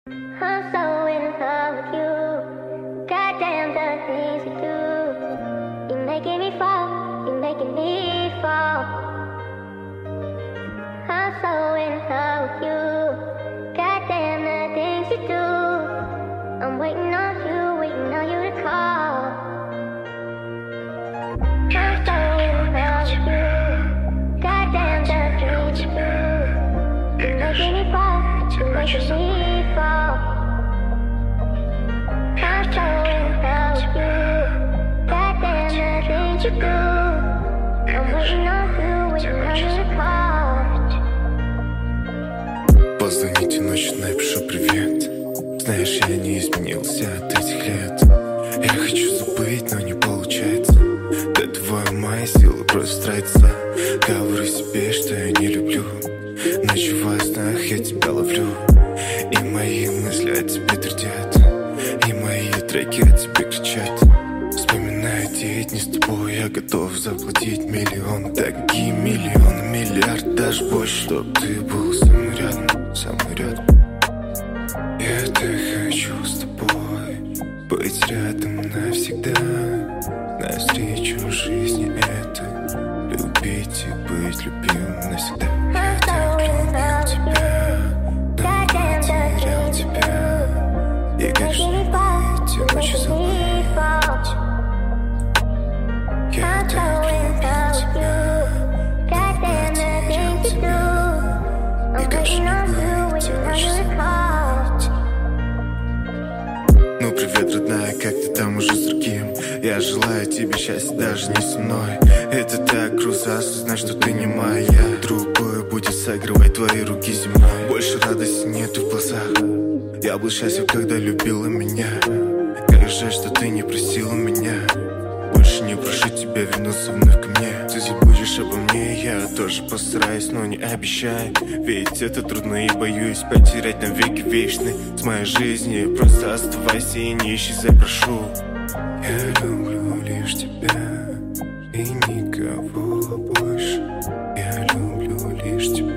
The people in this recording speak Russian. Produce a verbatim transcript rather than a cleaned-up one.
I'm so in love with you. Goddamn the things you do. You're making me fall, you're making me fall. I'm so in love with you. Goddamn the things you do. I'm waiting on you, waiting on you to call. I'm so in love with you. Goddamn the things you do. You're making me fall, you're making me fall. I'm so in love with you. Goddamn the things you do. I'm waiting on you, waiting on you to call. Позвоните ночью, напишу привет. Знаешь, я не изменился от этих лет. Я хочу забыть, но не получается. До твоей моя сила просто тратится. Говорю себе, что я не люблю. Ночью во снах я тебя ловлю. И мои мысли о тебе твердят. И мои треки о тебе кричат. Вспоминаю те дни с тобой. Я готов заплатить миллион. Такие миллионы, миллиард, даже больше. Чтоб ты был со мной рядом, со мной рядом. Я так хочу с тобой быть рядом навсегда. Навстречу жизни этой. Любить и быть любимым навсегда. Я так любил тебя, давно терял тебя. И как же эти ночи забыть? Я так любил тебя, давно терял тебя. И как же эти ночи забыть? Ну привет, родная, как ты там уже с другим? Я желаю тебе счастья, даже не со мной. Это так грустно осознать, что ты не моя. Другое будет согревать твои руки зимой. Больше радости нету в глазах. Я был счастлив, когда любила меня. Как жаль, что ты не простила меня. Больше не прошу тебя вернуться вновь ко мне. Ты забудешь обо мне, я тоже постараюсь, но не обещай. Ведь это трудно и боюсь потерять навеки вечный с моей жизни. Просто оставайся и не исчезай, прошу. Я люблю лишь тебя и никого больше. Я люблю лишь тебя.